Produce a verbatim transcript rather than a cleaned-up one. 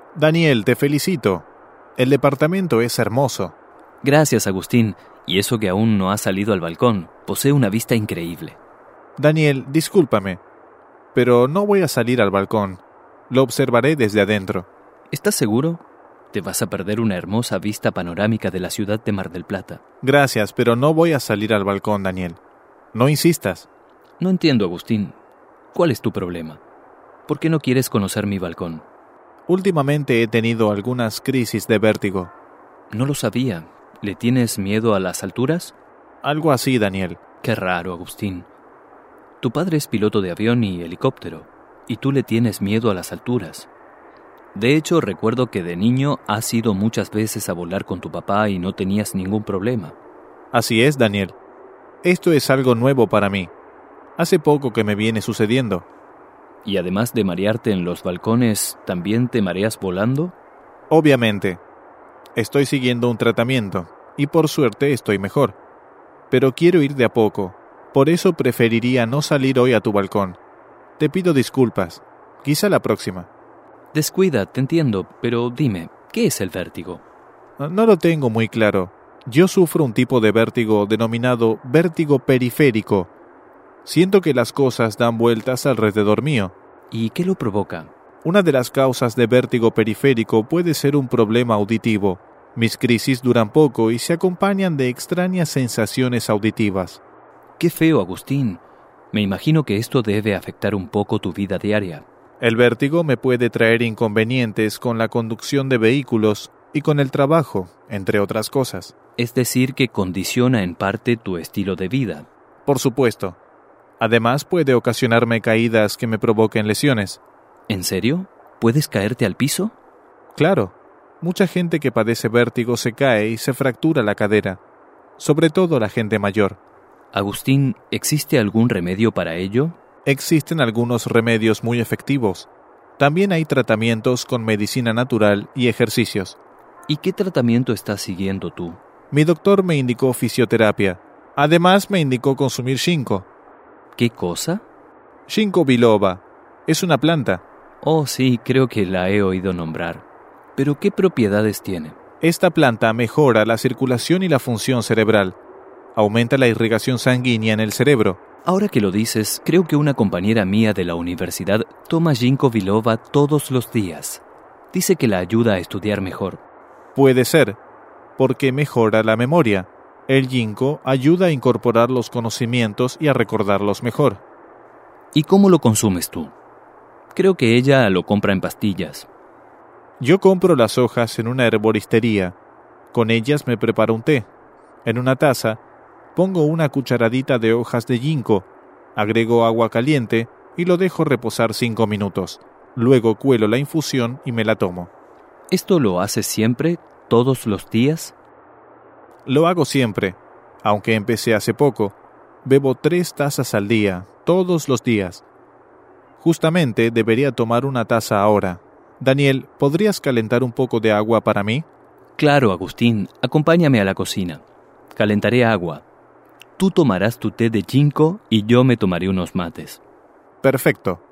Daniel, te felicito. El departamento es hermoso. Gracias, Agustín. Y eso que aún no has salido al balcón. Posee una vista increíble. Daniel, discúlpame, pero no voy a salir al balcón. Lo observaré desde adentro. ¿Estás seguro? Te vas a perder una hermosa vista panorámica de la ciudad de Mar del Plata. Gracias, pero no voy a salir al balcón, Daniel. No insistas. No entiendo, Agustín. ¿Cuál es tu problema? ¿Por qué no quieres conocer mi balcón? Últimamente he tenido algunas crisis de vértigo. No lo sabía. ¿Le tienes miedo a las alturas? Algo así, Daniel. Qué raro, Agustín. Tu padre es piloto de avión y helicóptero, y tú le tienes miedo a las alturas. De hecho, recuerdo que de niño has ido muchas veces a volar con tu papá y no tenías ningún problema. Así es, Daniel. Esto es algo nuevo para mí. Hace poco que me viene sucediendo. ¿Y además de marearte en los balcones, también te mareas volando? Obviamente. Estoy siguiendo un tratamiento, y por suerte estoy mejor. Pero quiero ir de a poco. Por eso preferiría no salir hoy a tu balcón. Te pido disculpas. Quizá la próxima. Descuida, te entiendo, pero dime, ¿qué es el vértigo? No lo tengo muy claro. Yo sufro un tipo de vértigo denominado vértigo periférico. Siento que las cosas dan vueltas alrededor mío. ¿Y qué lo provoca? Una de las causas de vértigo periférico puede ser un problema auditivo. Mis crisis duran poco y se acompañan de extrañas sensaciones auditivas. Qué feo, Agustín. Me imagino que esto debe afectar un poco tu vida diaria. El vértigo me puede traer inconvenientes con la conducción de vehículos y con el trabajo, entre otras cosas. Es decir, que condiciona en parte tu estilo de vida. Por supuesto. Además, puede ocasionarme caídas que me provoquen lesiones. ¿En serio? ¿Puedes caerte al piso? Claro. Mucha gente que padece vértigo se cae y se fractura la cadera, sobre todo la gente mayor. Agustín, ¿existe algún remedio para ello? Existen algunos remedios muy efectivos. También hay tratamientos con medicina natural y ejercicios. ¿Y qué tratamiento estás siguiendo tú? Mi doctor me indicó fisioterapia. Además me indicó consumir ginkgo. ¿Qué cosa? Ginkgo biloba. Es una planta. Oh, sí, creo que la he oído nombrar. ¿Pero qué propiedades tiene? Esta planta mejora la circulación y la función cerebral. Aumenta la irrigación sanguínea en el cerebro. Ahora que lo dices, creo que una compañera mía de la universidad toma ginkgo biloba todos los días. Dice que la ayuda a estudiar mejor. Puede ser, porque mejora la memoria. El ginkgo ayuda a incorporar los conocimientos y a recordarlos mejor. ¿Y cómo lo consumes tú? Creo que ella lo compra en pastillas. Yo compro las hojas en una herboristería. Con ellas me preparo un té. En una taza pongo una cucharadita de hojas de ginkgo, agrego agua caliente y lo dejo reposar cinco minutos. Luego cuelo la infusión y me la tomo. ¿Esto lo haces siempre, todos los días? Lo hago siempre, aunque empecé hace poco. Bebo tres tazas al día, todos los días. Justamente debería tomar una taza ahora. Daniel, ¿podrías calentar un poco de agua para mí? Claro, Agustín. Acompáñame a la cocina. Calentaré agua. Tú tomarás tu té de ginkgo y yo me tomaré unos mates. Perfecto.